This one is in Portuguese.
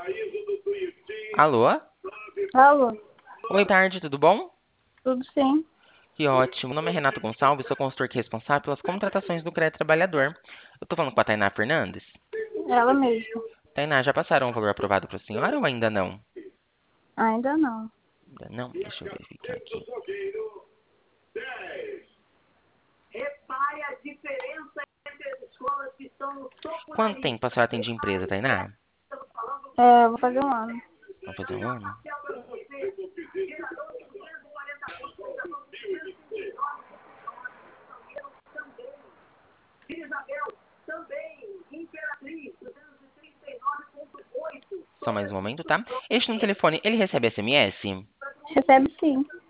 Alô? Alô, Oi, tarde, tudo bom? tudo sim? Que ótimo. Meu nome é Renato Gonçalves, sou consultor aqui responsável pelas contratações do Crédito Trabalhador. Eu tô falando com a Tainá Fernandes. Ela mesma. Tainá, já passaram o valor aprovado para a senhora ou ainda não? Ainda não. Ainda não? Deixa eu verificar aqui. Repare a diferença entre as escolas que estão no topo da Quanto tempo a lista. senhora tem de empresa, Tainá? É, eu vou fazer um ano. Vai fazer um ano? Isabel, também, Imperatriz, 239,8. Só mais um momento, tá? Este no telefone, ele recebe SMS? Recebe sim.